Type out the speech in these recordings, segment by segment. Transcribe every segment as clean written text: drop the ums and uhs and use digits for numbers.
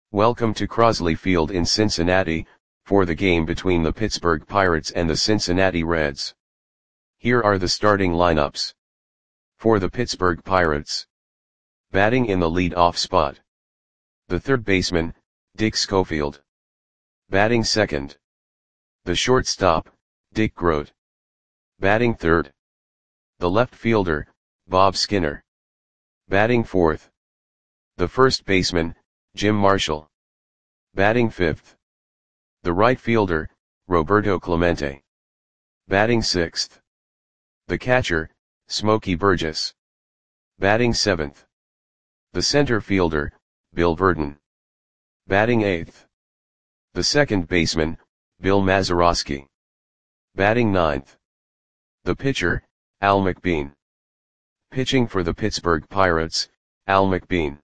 Welcome to Crosley Field in Cincinnati, for the game between the Pittsburgh Pirates and the Cincinnati Reds. Here are the starting lineups. For the Pittsburgh Pirates. Batting in the lead-off spot. The third baseman, Dick Schofield. Batting second. The shortstop, Dick Groat. Batting third. The left fielder, Bob Skinner. Batting fourth. The first baseman, Jim Marshall. Batting fifth. The right fielder, Roberto Clemente. Batting sixth. The catcher, Smokey Burgess. Batting seventh. The center fielder, Bill Virdon. Batting eighth. The second baseman, Bill Mazeroski. Batting ninth. The pitcher, Al McBean. Pitching for the Pittsburgh Pirates, Al McBean.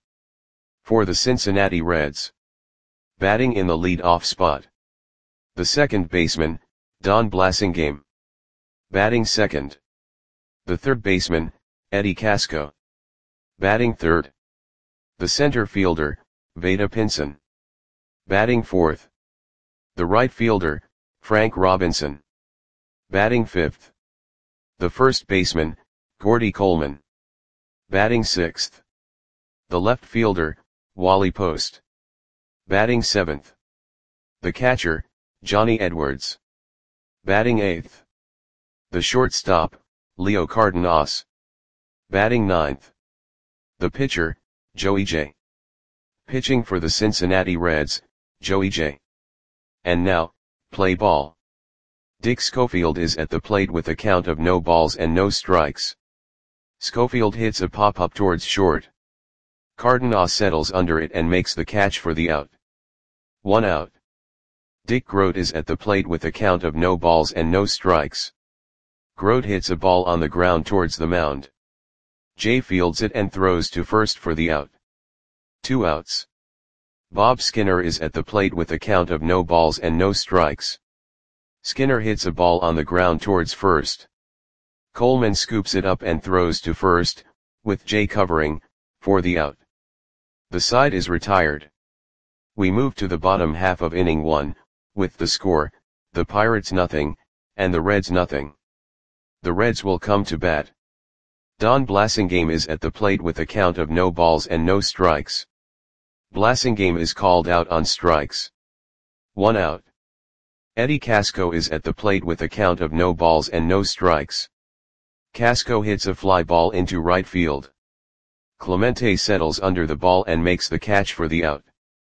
For the Cincinnati Reds. Batting in the lead-off spot. The second baseman, Don Blasingame. Batting second. The third baseman, Eddie Casco. Batting third. The center fielder, Vada Pinson. Batting fourth. The right fielder, Frank Robinson. Batting fifth. The first baseman, Gordy Coleman. Batting sixth. The left fielder, Wally Post. Batting seventh. The catcher, Johnny Edwards. Batting eighth. The shortstop, Leo Cardenas. Batting ninth. The pitcher, Joey J. Pitching for the Cincinnati Reds, Joey J. And now, play ball. Dick Schofield is at the plate with a count of no balls and no strikes. Schofield hits a pop-up towards short. Cardenas settles under it and makes the catch for the out. 1 out. Dick Groat is at the plate with a count of no balls and no strikes. Groat hits a ball on the ground towards the mound. Jay fields it and throws to first for the out. 2 outs. Bob Skinner is at the plate with a count of no balls and no strikes. Skinner hits a ball on the ground towards first. Coleman scoops it up and throws to first, with Jay covering, for the out. The side is retired. We move to the bottom half of inning 1, with the score, the Pirates nothing, and the Reds nothing. The Reds will come to bat. Don Blasingame is at the plate with a count of no balls and no strikes. Blasingame is called out on strikes. 1 out. Eddie Casco is at the plate with a count of no balls and no strikes. Casco hits a fly ball into right field. Clemente settles under the ball and makes the catch for the out.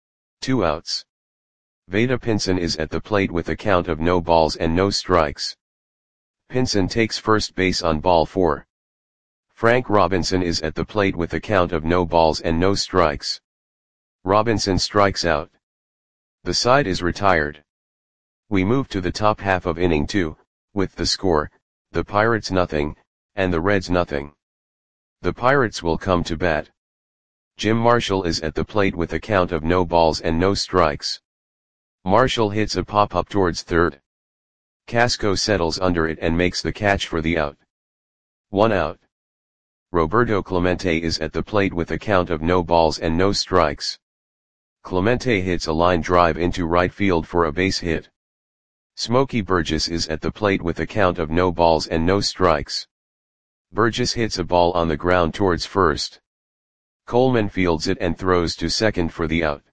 2 outs. Vada Pinson is at the plate with a count of no balls and no strikes. Pinson takes first base on ball 4. Frank Robinson is at the plate with a count of no balls and no strikes. Robinson strikes out. The side is retired. We move to the top half of inning 2, with the score, the Pirates nothing, and the Reds nothing. The Pirates will come to bat. Jim Marshall is at the plate with a count of no balls and no strikes. Marshall hits a pop-up towards third. Casco settles under it and makes the catch for the out. 1 out. Roberto Clemente is at the plate with a count of no balls and no strikes. Clemente hits a line drive into right field for a base hit. Smokey Burgess is at the plate with a count of no balls and no strikes. Burgess hits a ball on the ground towards first. Coleman fields it and throws to second for the out.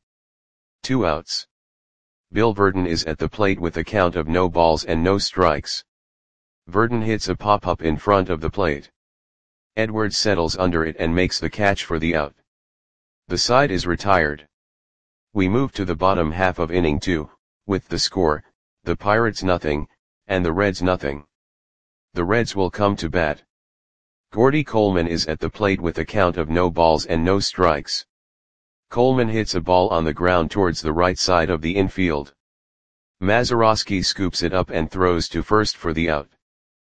2 outs. Bill Virdon is at the plate with a count of no balls and no strikes. Virdon hits a pop-up in front of the plate. Edwards settles under it and makes the catch for the out. The side is retired. We move to the bottom half of inning 2, with the score, the Pirates nothing, and the Reds nothing. The Reds will come to bat. Gordy Coleman is at the plate with a count of no balls and no strikes. Coleman hits a ball on the ground towards the right side of the infield. Mazeroski scoops it up and throws to first for the out.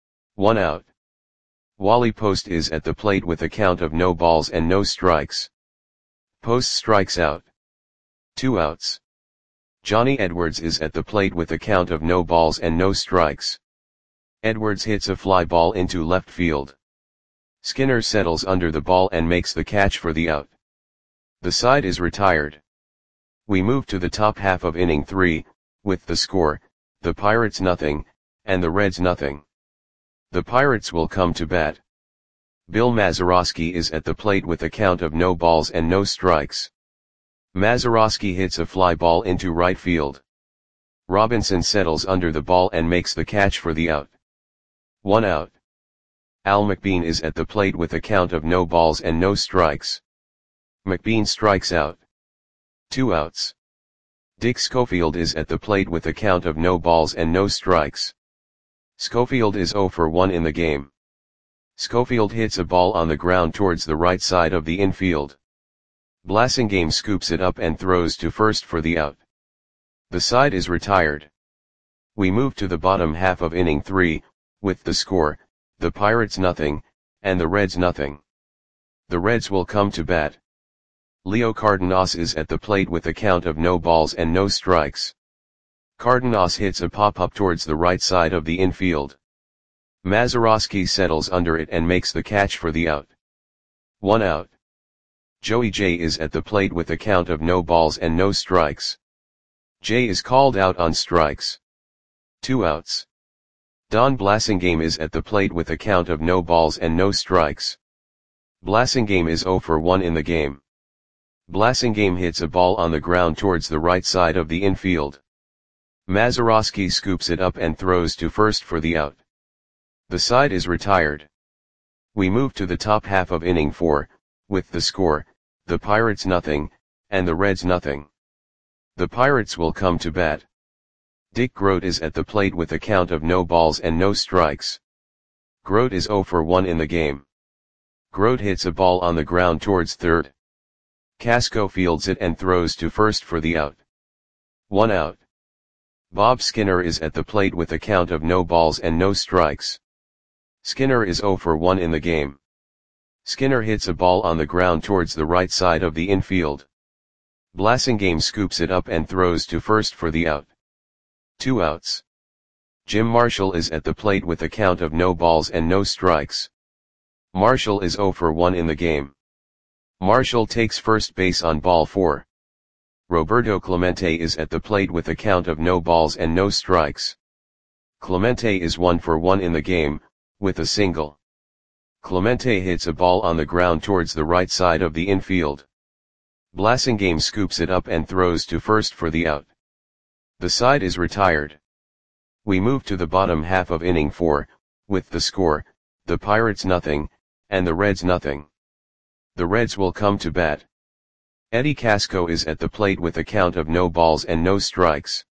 1 out. Wally Post is at the plate with a count of no balls and no strikes. Post strikes out. 2 outs. Johnny Edwards is at the plate with a count of no balls and no strikes. Edwards hits a fly ball into left field. Skinner settles under the ball and makes the catch for the out. The side is retired. We move to the top half of inning 3, with the score, the Pirates nothing, and the Reds nothing. The Pirates will come to bat. Bill Mazeroski is at the plate with a count of no balls and no strikes. Mazeroski hits a fly ball into right field. Robinson settles under the ball and makes the catch for the out. 1 out. Al McBean is at the plate with a count of no balls and no strikes. McBean strikes out. 2 outs. Dick Schofield is at the plate with a count of no balls and no strikes. Schofield is 0 for 1 in the game. Schofield hits a ball on the ground towards the right side of the infield. Blasingame scoops it up and throws to first for the out. The side is retired. We move to the bottom half of inning 3, with the score, the Pirates nothing, and the Reds nothing. The Reds will come to bat. Leo Cardenas is at the plate with a count of no balls and no strikes. Cardenas hits a pop-up towards the right side of the infield. Mazeroski settles under it and makes the catch for the out. 1 out. Joey J is at the plate with a count of no balls and no strikes. J is called out on strikes. 2 outs. Don Blasingame is at the plate with a count of no balls and no strikes. Blasingame is 0 for 1 in the game. Blasingame hits a ball on the ground towards the right side of the infield. Mazeroski scoops it up and throws to first for the out. The side is retired. We move to the top half of inning 4, with the score, the Pirates nothing, and the Reds nothing. The Pirates will come to bat. Dick Grote is at the plate with a count of no balls and no strikes. Grote is 0 for 1 in the game. Grote hits a ball on the ground towards third. Casco fields it and throws to first for the out. 1 out. Bob Skinner is at the plate with a count of no balls and no strikes. Skinner is 0 for 1 in the game. Skinner hits a ball on the ground towards the right side of the infield. Blasingame scoops it up and throws to first for the out. 2 outs. Jim Marshall is at the plate with a count of no balls and no strikes. Marshall is 0 for 1 in the game. Marshall takes first base on ball 4. Roberto Clemente is at the plate with a count of no balls and no strikes. Clemente is 1 for 1 in the game, with a single. Clemente hits a ball on the ground towards the right side of the infield. Blasingame scoops it up and throws to first for the out. The side is retired. We move to the bottom half of inning 4, with the score, the Pirates nothing, and the Reds nothing. The Reds will come to bat. Eddie Casco is at the plate with a count of no balls and no strikes.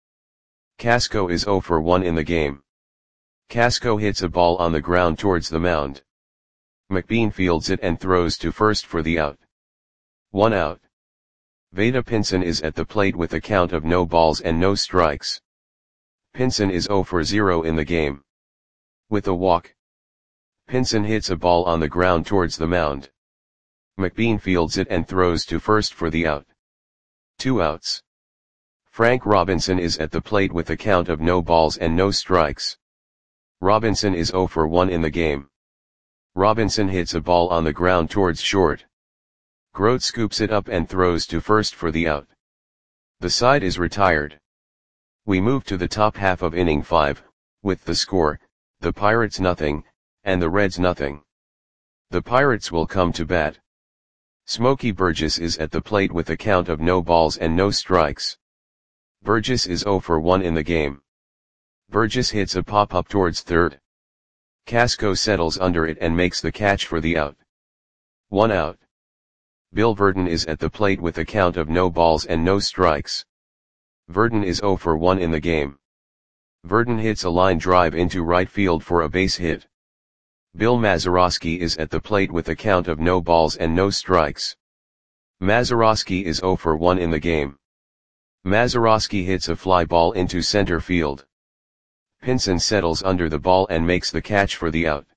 Casco is 0 for 1 in the game. Casco hits a ball on the ground towards the mound. McBean fields it and throws to first for the out. 1 out. Vada Pinson is at the plate with a count of no balls and no strikes. Pinson is 0 for 0 in the game. With a walk. Pinson hits a ball on the ground towards the mound. McBean fields it and throws to first for the out. 2 outs. Frank Robinson is at the plate with a count of no balls and no strikes. Robinson is 0 for 1 in the game. Robinson hits a ball on the ground towards short. Grote scoops it up and throws to first for the out. The side is retired. We move to the top half of inning 5, with the score, the Pirates nothing, and the Reds nothing. The Pirates will come to bat. Smokey Burgess is at the plate with a count of no balls and no strikes. Burgess is 0 for 1 in the game. Burgess hits a pop-up towards third. Casco settles under it and makes the catch for the out. 1 out. Bill Verdon is at the plate with a count of no balls and no strikes. Verdon is 0 for 1 in the game. Verdon hits a line drive into right field for a base hit. Bill Mazeroski is at the plate with a count of no balls and no strikes. Mazeroski is 0 for 1 in the game. Mazeroski hits a fly ball into center field. Pinson settles under the ball and makes the catch for the out.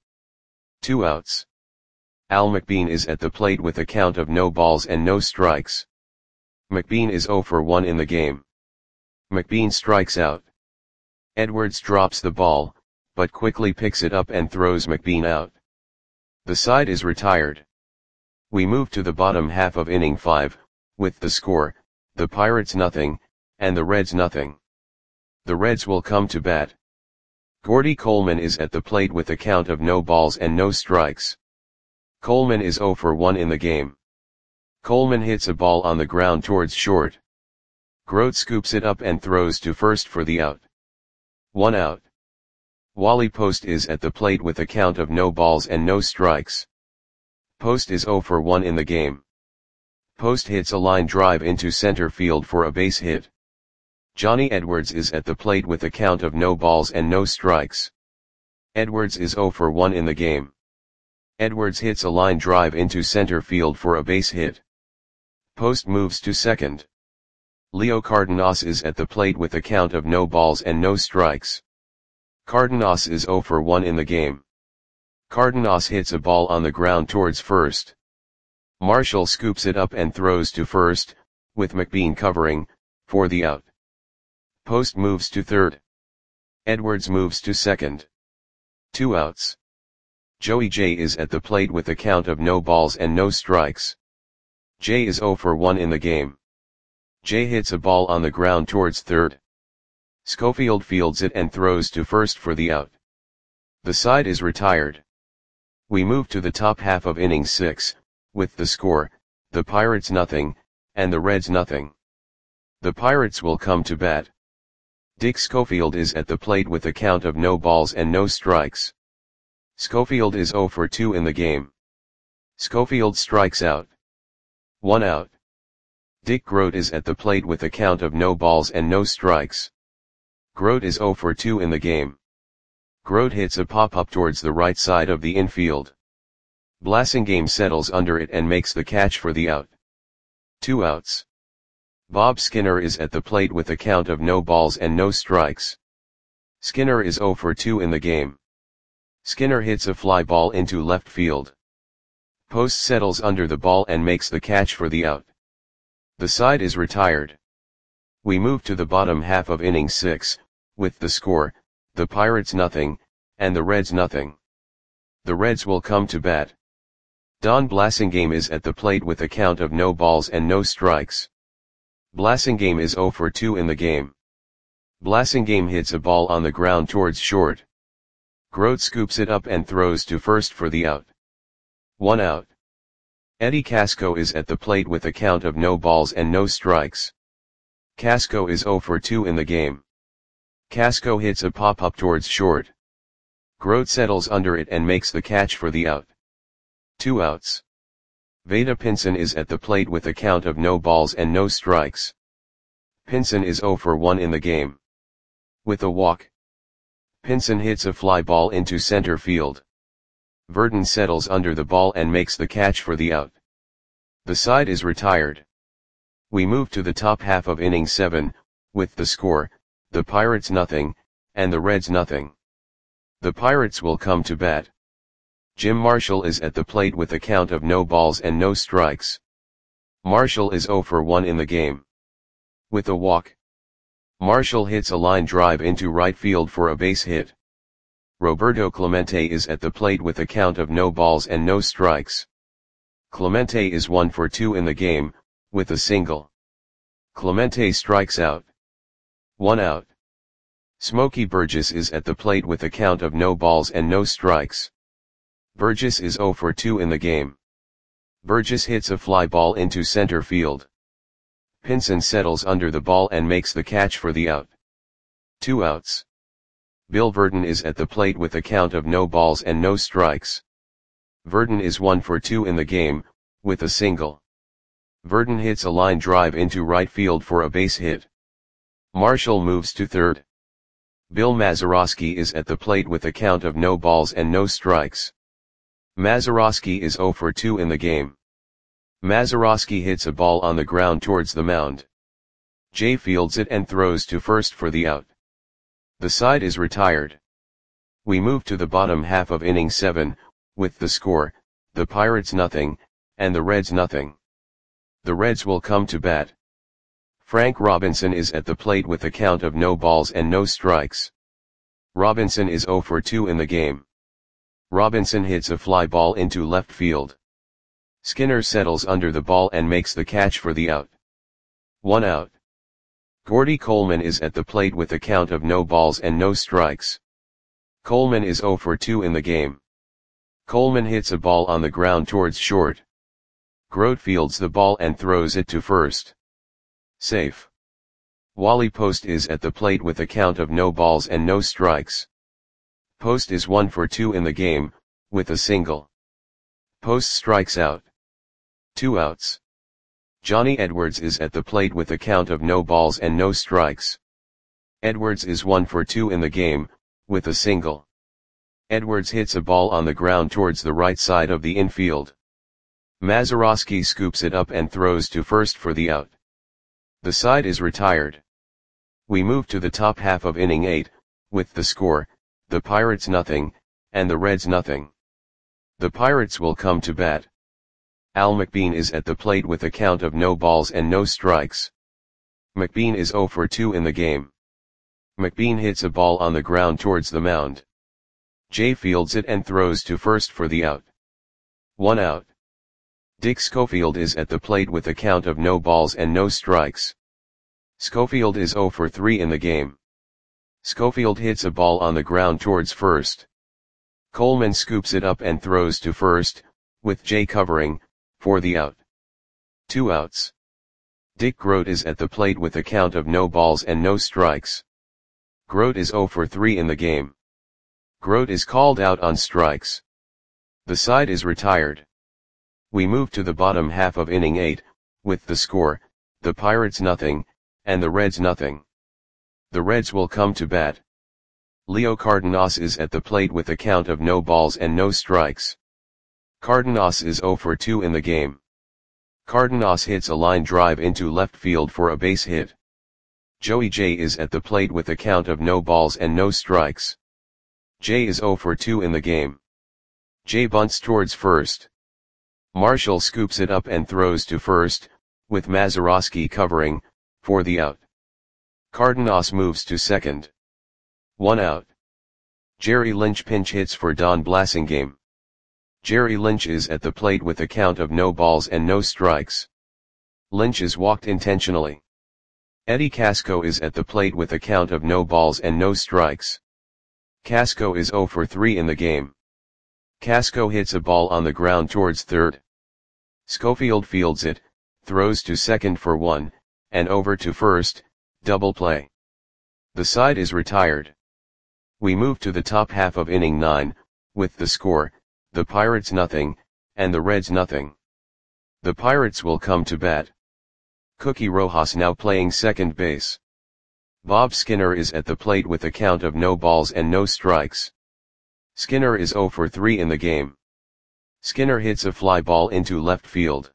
2 outs. Al McBean is at the plate with a count of no balls and no strikes. McBean is 0 for 1 in the game. McBean strikes out. Edwards drops the ball, but quickly picks it up and throws McBean out. The side is retired. We move to the bottom half of inning 5, with the score, the Pirates nothing, and the Reds nothing. The Reds will come to bat. Gordy Coleman is at the plate with a count of no balls and no strikes. Coleman is 0 for 1 in the game. Coleman hits a ball on the ground towards short. Grote scoops it up and throws to first for the out. 1 out. Wally Post is at the plate with a count of no balls and no strikes. Post is 0 for 1 in the game. Post hits a line drive into center field for a base hit. Johnny Edwards is at the plate with a count of no balls and no strikes. Edwards is 0 for 1 in the game. Edwards hits a line drive into center field for a base hit. Post moves to second. Leo Cardenas is at the plate with a count of no balls and no strikes. Cardenas is 0 for 1 in the game. Cardenas hits a ball on the ground towards first. Marshall scoops it up and throws to first, with McBean covering, for the out. Post moves to third. Edwards moves to second. 2 outs. Joey J is at the plate with a count of no balls and no strikes. J is 0 for 1 in the game. J hits a ball on the ground towards third. Schofield fields it and throws to first for the out. The side is retired. We move to the top half of inning 6, with the score, the Pirates nothing, and the Reds nothing. The Pirates will come to bat. Dick Schofield is at the plate with a count of no balls and no strikes. Schofield is 0 for 2 in the game. Schofield strikes out. 1 out. Dick Grote is at the plate with a count of no balls and no strikes. Grote is 0 for 2 in the game. Grote hits a pop-up towards the right side of the infield. Blasingame settles under it and makes the catch for the out. 2 outs. Bob Skinner is at the plate with a count of no balls and no strikes. Skinner is 0 for 2 in the game. Skinner hits a fly ball into left field. Post settles under the ball and makes the catch for the out. The side is retired. We move to the bottom half of inning 6, with the score, the Pirates nothing, and the Reds nothing. The Reds will come to bat. Don Blasingame is at the plate with a count of no balls and no strikes. Blasingame is 0 for 2 in the game. Blasingame hits a ball on the ground towards short. Grote scoops it up and throws to first for the out. 1 out. Eddie Casco is at the plate with a count of no balls and no strikes. Casco is 0 for 2 in the game. Casco hits a pop-up towards short. Grote settles under it and makes the catch for the out. 2 outs. Vada Pinson is at the plate with a count of no balls and no strikes. Pinson is 0 for 1 in the game. With a walk. Pinson hits a fly ball into center field. Verdon settles under the ball and makes the catch for the out. The side is retired. We move to the top half of inning 7, with the score, the Pirates nothing, and the Reds nothing. The Pirates will come to bat. Jim Marshall is at the plate with a count of no balls and no strikes. Marshall is 0 for 1 in the game. With a walk. Marshall hits a line drive into right field for a base hit. Roberto Clemente is at the plate with a count of no balls and no strikes. Clemente is 1 for 2 in the game, with a single. Clemente strikes out. 1 out. Smokey Burgess is at the plate with a count of no balls and no strikes. Burgess is 0 for 2 in the game. Burgess hits a fly ball into center field. Pinson settles under the ball and makes the catch for the out. 2 outs. Bill Verdon is at the plate with a count of no balls and no strikes. Verdon is 1 for 2 in the game, with a single. Verdon hits a line drive into right field for a base hit. Marshall moves to third. Bill Mazeroski is at the plate with a count of no balls and no strikes. Mazeroski is 0 for 2 in the game. Mazeroski hits a ball on the ground towards the mound. Jay fields it and throws to first for the out. The side is retired. We move to the bottom half of inning 7, with the score, the Pirates nothing, and the Reds nothing. The Reds will come to bat. Frank Robinson is at the plate with a count of no balls and no strikes. Robinson is 0 for 2 in the game. Robinson hits a fly ball into left field. Skinner settles under the ball and makes the catch for the out. 1 out. Gordy Coleman is at the plate with a count of no balls and no strikes. Coleman is 0 for 2 in the game. Coleman hits a ball on the ground towards short. Grote fields the ball and throws it to first. Safe. Wally Post is at the plate with a count of no balls and no strikes. Post is 1 for 2 in the game, with a single. Post strikes out. 2 outs. Johnny Edwards is at the plate with a count of no balls and no strikes. Edwards is 1 for 2 in the game, with a single. Edwards hits a ball on the ground towards the right side of the infield. Mazeroski scoops it up and throws to first for the out. The side is retired. We move to the top half of inning 8, with the score, the Pirates nothing, and the Reds nothing. The Pirates will come to bat. Al McBean is at the plate with a count of no balls and no strikes. McBean is 0 for 2 in the game. McBean hits a ball on the ground towards the mound. Jay fields it and throws to first for the out. 1 out. Dick Schofield is at the plate with a count of no balls and no strikes. Schofield is 0 for 3 in the game. Schofield hits a ball on the ground towards first. Coleman scoops it up and throws to first, with Jay covering, for the out. 2 outs. Dick Grote is at the plate with a count of no balls and no strikes. Grote is 0 for 3 in the game. Grote is called out on strikes. The side is retired. We move to the bottom half of inning 8, with the score, the Pirates nothing, and the Reds nothing. The Reds will come to bat. Leo Cardenas is at the plate with a count of no balls and no strikes. Cardenas is 0 for 2 in the game. Cardenas hits a line drive into left field for a base hit. Joey Jay is at the plate with a count of no balls and no strikes. Jay is 0 for 2 in the game. Jay bunts towards first. Marshall scoops it up and throws to first, with Mazeroski covering, for the out. Cardenas moves to second. 1 out. Jerry Lynch pinch hits for Don Blasingame. Jerry Lynch is at the plate with a count of no balls and no strikes. Lynch is walked intentionally. Eddie Casco is at the plate with a count of no balls and no strikes. Casco is 0 for 3 in the game. Casco hits a ball on the ground towards third. Schofield fields it, throws to second for 1, and over to first, double play. The side is retired. We move to the top half of inning 9, with the score, the Pirates nothing, and the Reds nothing. The Pirates will come to bat. Cookie Rojas now playing second base. Bob Skinner is at the plate with a count of no balls and no strikes. Skinner is 0 for 3 in the game. Skinner hits a fly ball into left field.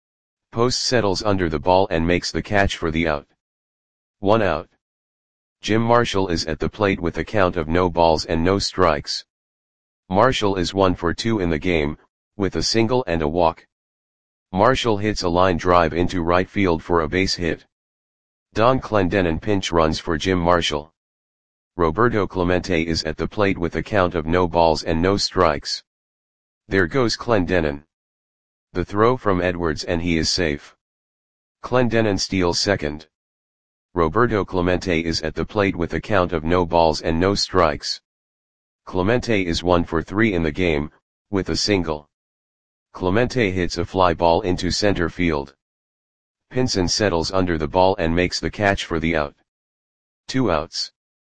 Post settles under the ball and makes the catch for the out. 1 out. Jim Marshall is at the plate with a count of no balls and no strikes. Marshall is 1 for 2 in the game, with a single and a walk. Marshall hits a line drive into right field for a base hit. Don Clendenon pinch runs for Jim Marshall. Roberto Clemente is at the plate with a count of no balls and no strikes. There goes Clendenon. The throw from Edwards and he is safe. Clendenon steals second. Roberto Clemente is at the plate with a count of no balls and no strikes. Clemente is 1 for 3 in the game, with a single. Clemente hits a fly ball into center field. Pinson settles under the ball and makes the catch for the out. 2 outs.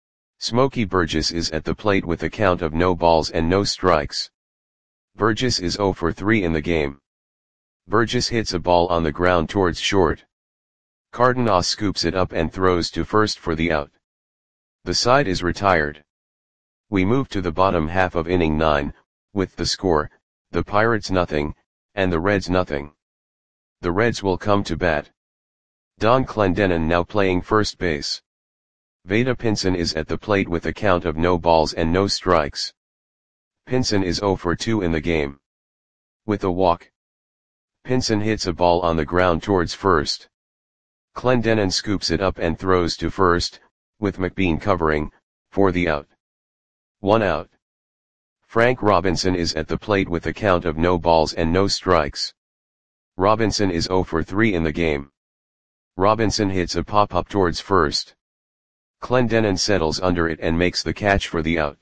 Smokey Burgess is at the plate with a count of no balls and no strikes. Burgess is 0 for 3 in the game. Burgess hits a ball on the ground towards short. Cardenas scoops it up and throws to first for the out. The side is retired. We move to the bottom half of inning 9, with the score, the Pirates nothing, and the Reds nothing. The Reds will come to bat. Don Clendenon now playing first base. Vada Pinson is at the plate with a count of no balls and no strikes. Pinson is 0 for 2 in the game. With a walk. Pinson hits a ball on the ground towards first. Clendenon scoops it up and throws to first, with McBean covering, for the out. 1 out. Frank Robinson is at the plate with a count of no balls and no strikes. Robinson is 0 for 3 in the game. Robinson hits a pop-up towards first. Clendenon settles under it and makes the catch for the out.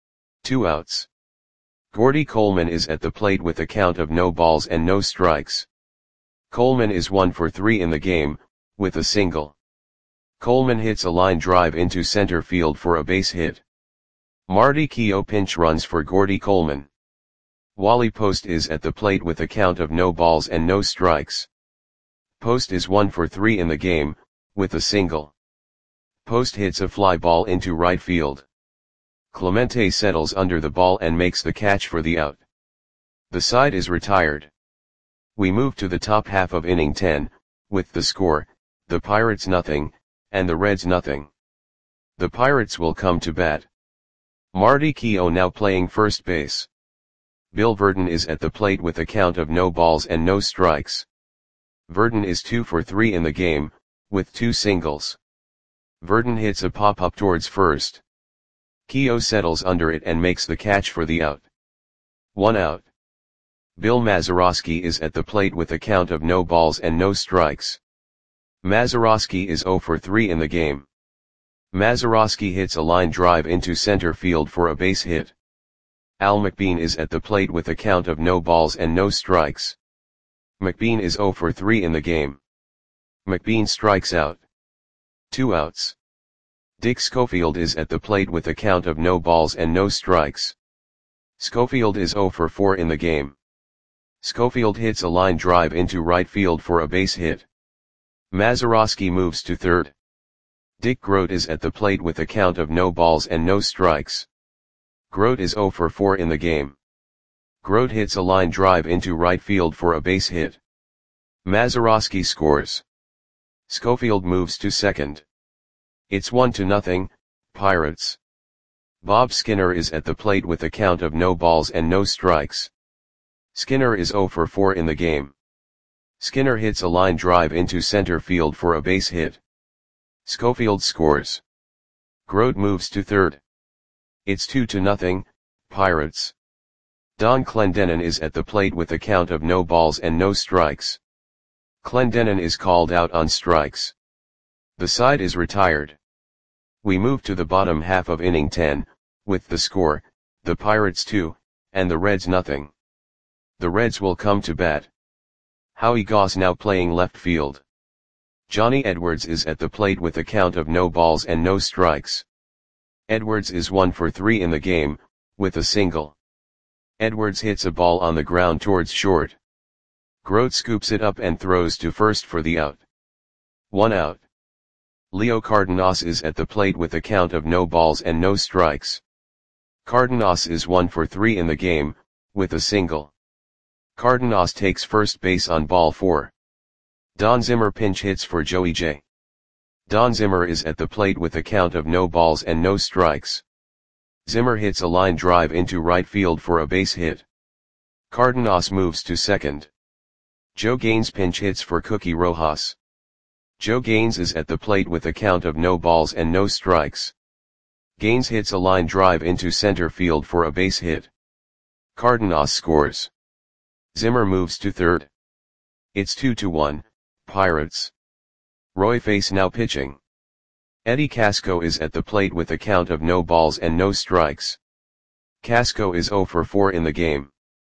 2 outs. Gordy Coleman is at the plate with a count of no balls and no strikes. Coleman is 1 for 3 in the game, with a single. Coleman hits a line drive into center field for a base hit. Marty Keough pinch runs for Gordy Coleman. Wally Post is at the plate with a count of no balls and no strikes. Post is 1 for 3 in the game, with a single. Post hits a fly ball into right field. Clemente settles under the ball and makes the catch for the out. The side is retired. We move to the top half of inning 10, with the score, the Pirates nothing, and the Reds nothing. The Pirates will come to bat. Marty Keough now playing first base. Bill Verdon is at the plate with a count of no balls and no strikes. Verdon is 2 for 3 in the game, with 2 singles. Verdon hits a pop-up towards first. Keough settles under it and makes the catch for the out. 1 out. Bill Mazeroski is at the plate with a count of no balls and no strikes. Mazeroski is 0 for 3 in the game. Mazeroski hits a line drive into center field for a base hit. Al McBean is at the plate with a count of no balls and no strikes. McBean is 0 for 3 in the game. McBean strikes out. 2 outs. Dick Schofield is at the plate with a count of no balls and no strikes. Schofield is 0 for 4 in the game. Schofield hits a line drive into right field for a base hit. Mazeroski moves to third. Dick Groat is at the plate with a count of no balls and no strikes. Groat is 0 for 4 in the game. Groat hits a line drive into right field for a base hit. Mazeroski scores. Schofield moves to second. It's 1-0, Pirates. Bob Skinner is at the plate with a count of no balls and no strikes. Skinner is 0 for 4 in the game. Skinner hits a line drive into center field for a base hit. Schofield scores. Groat moves to third. It's 2-0, Pirates. Don Clendenon is at the plate with a count of no balls and no strikes. Clendenon is called out on strikes. The side is retired. We move to the bottom half of inning 10, with the score, the Pirates 2, and the Reds nothing. The Reds will come to bat. Howie Goss now playing left field. Johnny Edwards is at the plate with a count of no balls and no strikes. Edwards is 1 for 3 in the game, with a single. Edwards hits a ball on the ground towards short. Groat scoops it up and throws to first for the out. 1 out. Leo Cardenas is at the plate with a count of no balls and no strikes. Cardenas is 1 for 3 in the game, with a single. Cardenas takes first base on ball 4. Don Zimmer pinch hits for Joey J. Don Zimmer is at the plate with a count of no balls and no strikes. Zimmer hits a line drive into right field for a base hit. Cardenas moves to second. Joe Gaines pinch hits for Cookie Rojas. Joe Gaines is at the plate with a count of no balls and no strikes. Gaines hits a line drive into center field for a base hit. Cardenas scores. Zimmer moves to third. It's 2-1, Pirates. Roy Face now pitching. Eddie Casco is at the plate with a count of no balls and no strikes. Casco is 0 for 4 in the game.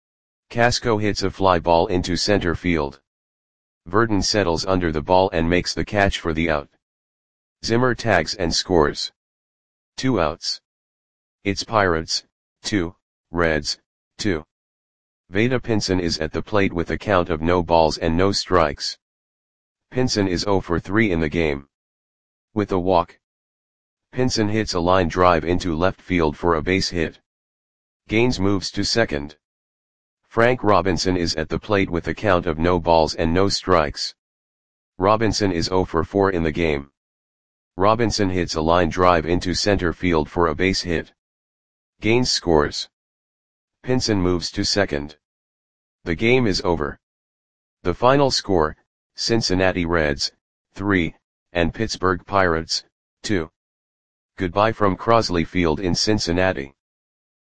Casco hits a fly ball into center field. Verdon settles under the ball and makes the catch for the out. Zimmer tags and scores. 2 outs. It's Pirates, 2, Reds, 2. Vada Pinson is at the plate with a count of no balls and no strikes. Pinson is 0 for 3 in the game. With a walk. Pinson hits a line drive into left field for a base hit. Gaines moves to second. Frank Robinson is at the plate with a count of no balls and no strikes. Robinson is 0 for 4 in the game. Robinson hits a line drive into center field for a base hit. Gaines scores. Pinson moves to second. The game is over. The final score, Cincinnati Reds, 3, and Pittsburgh Pirates, 2. Goodbye from Crosley Field in Cincinnati.